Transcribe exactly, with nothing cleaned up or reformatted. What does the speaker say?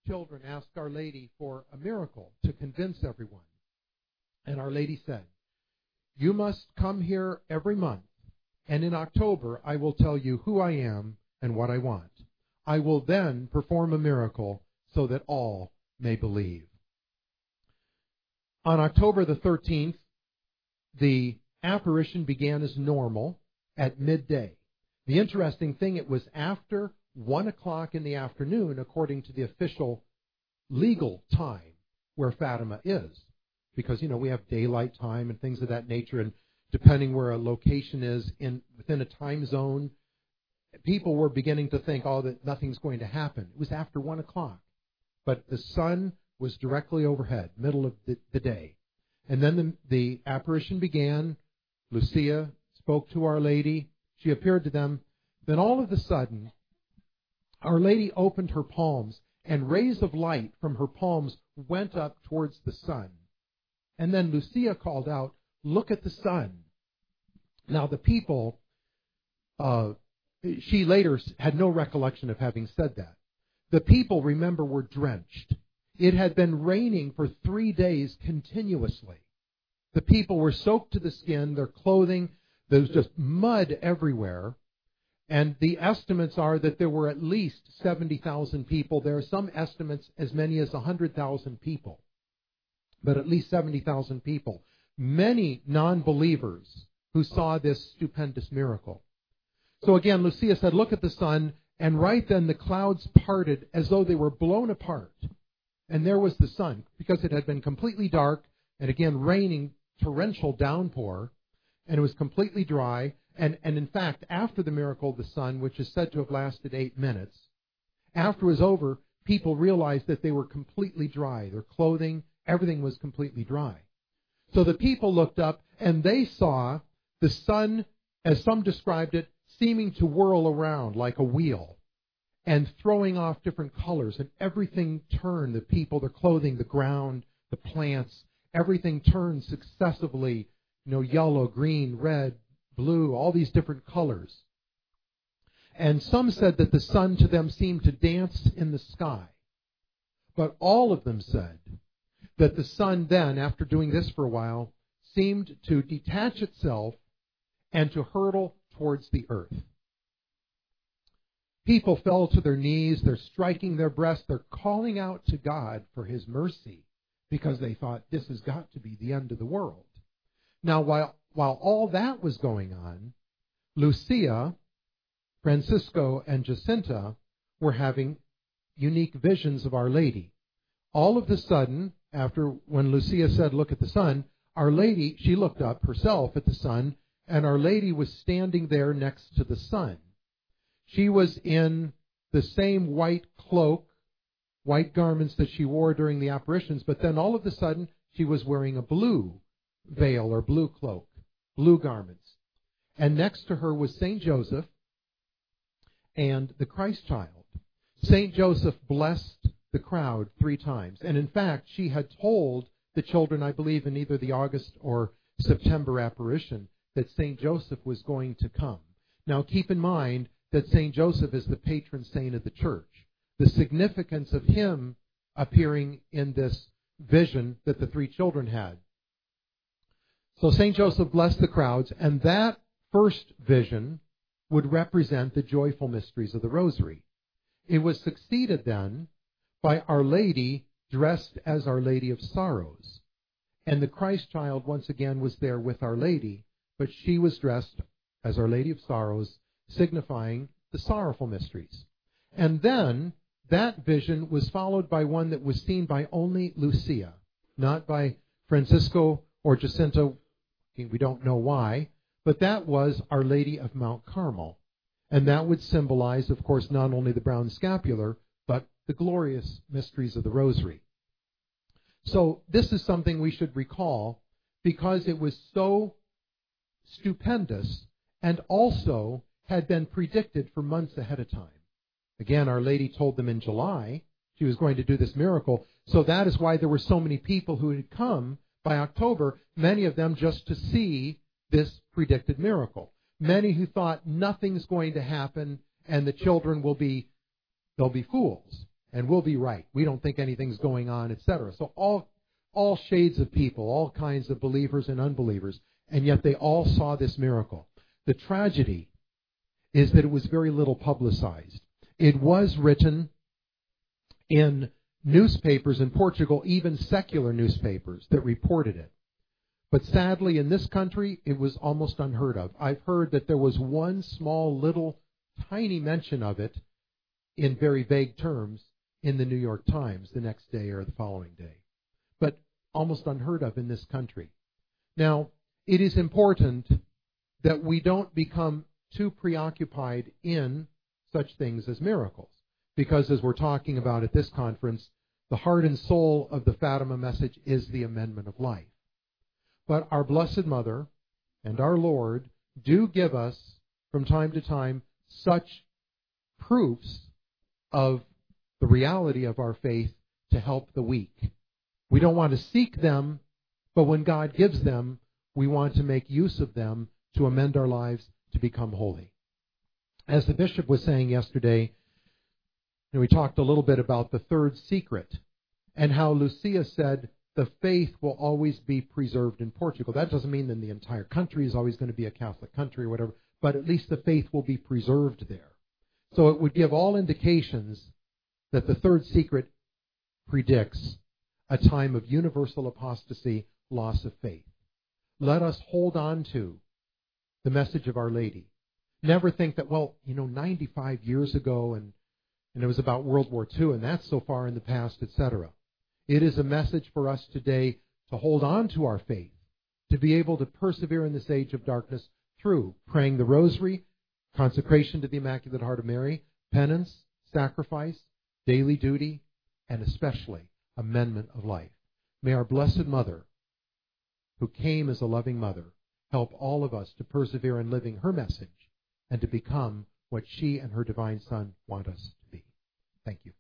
children asked Our Lady for a miracle to convince everyone. And Our Lady said, "You must come here every month, and in October I will tell you who I am and what I want. I will then perform a miracle so that all may believe." On October the thirteenth, the apparition began as normal at midday. The interesting thing, it was after one o'clock in the afternoon, according to the official legal time where Fatima is. Because, you know, we have daylight time and things of that nature, and depending where a location is in within a time zone, people were beginning to think, oh, that nothing's going to happen. It was after one o'clock. But the sun was directly overhead, middle of the, the day. And then the, the apparition began. Lucia spoke to Our Lady. She appeared to them. Then all of a sudden, Our Lady opened her palms, and rays of light from her palms went up towards the sun. And then Lucia called out, "Look at the sun." Now the people, uh, she later had no recollection of having said that. The people, remember, were drenched. It had been raining for three days continuously. The people were soaked to the skin, their clothing, there was just mud everywhere. And the estimates are that there were at least seventy thousand people. There are some estimates as many as one hundred thousand people. But at least seventy thousand people. Many non-believers who saw this stupendous miracle. So again, Lucia said, "Look at the sun." And right then the clouds parted as though they were blown apart. And there was the sun, because it had been completely dark, and again raining, torrential downpour, and it was completely dry. And, and in fact, after the miracle of the sun, which is said to have lasted eight minutes, after it was over, people realized that they were completely dry. Their clothing, everything was completely dry. So the people looked up, and they saw the sun, as some described it, seeming to whirl around like a wheel and throwing off different colors, and everything turned, the people, their clothing, the ground, the plants, everything turned successively, you know, yellow, green, red, blue, all these different colors. And some said that the sun to them seemed to dance in the sky. But all of them said that the sun then, after doing this for a while, seemed to detach itself and to hurtle towards the earth. People fell to their knees, they're striking their breasts, they're calling out to God for His mercy, because they thought this has got to be the end of the world. Now, while, while all that was going on, Lucia, Francisco, and Jacinta were having unique visions of Our Lady. All of a sudden, after when Lucia said, "Look at the sun," Our Lady, she looked up herself at the sun, and Our Lady was standing there next to the sun. She was in the same white cloak, white garments that she wore during the apparitions, but then all of a sudden she was wearing a blue veil or blue cloak, blue garments. And next to her was Saint Joseph and the Christ child. Saint Joseph blessed the crowd three times. And in fact, she had told the children, I believe in either the August or September apparition, that Saint Joseph was going to come. Now keep in mind that Saint Joseph is the patron saint of the church. The significance of him appearing in this vision that the three children had. So Saint Joseph blessed the crowds, and that first vision would represent the joyful mysteries of the Rosary. It was succeeded then by Our Lady dressed as Our Lady of Sorrows. And the Christ child once again was there with Our Lady, but she was dressed as Our Lady of Sorrows, signifying the sorrowful mysteries. And then that vision was followed by one that was seen by only Lucia, not by Francisco or Jacinta. We don't know why, but that was Our Lady of Mount Carmel. And that would symbolize, of course, not only the brown scapular, but the glorious mysteries of the Rosary. So this is something we should recall, because it was so stupendous and also had been predicted for months ahead of time. Again, Our Lady told them in July she was going to do this miracle, so that is why there were so many people who had come by October, many of them just to see this predicted miracle. Many who thought nothing's going to happen and the children will be, they'll be fools. and we'll be right. We don't think anything's going on, et cetera. So all all shades of people, all kinds of believers and unbelievers, and yet they all saw this miracle. The tragedy is that it was very little publicized. It was written in newspapers in Portugal, even secular newspapers that reported it. But sadly, in this country, it was almost unheard of. I've heard that there was one small, little, tiny mention of it in very vague terms in the New York Times the next day or the following day. But almost unheard of in this country. Now, it is important that we don't become too preoccupied in such things as miracles. Because as we're talking about at this conference, the heart and soul of the Fatima message is the amendment of life. But our Blessed Mother and our Lord do give us, from time to time, such proofs of the reality of our faith to help the weak. We don't want to seek them, but when God gives them, we want to make use of them to amend our lives to become holy. As the bishop was saying yesterday, we talked a little bit about the third secret and how Lucia said the faith will always be preserved in Portugal. That doesn't mean that the entire country is always going to be a Catholic country or whatever, but at least the faith will be preserved there. So it would give all indications that the third secret predicts a time of universal apostasy, loss of faith. Let us hold on to the message of Our Lady. Never think that, well, you know, ninety-five years ago and, and it was about World War Two and that's so far in the past, et cetera. It is a message for us today to hold on to our faith, to be able to persevere in this age of darkness through praying the rosary, consecration to the Immaculate Heart of Mary, penance, sacrifice, daily duty, and especially amendment of life. May our Blessed Mother, who came as a loving mother, help all of us to persevere in living her message and to become what she and her divine Son want us to be. Thank you.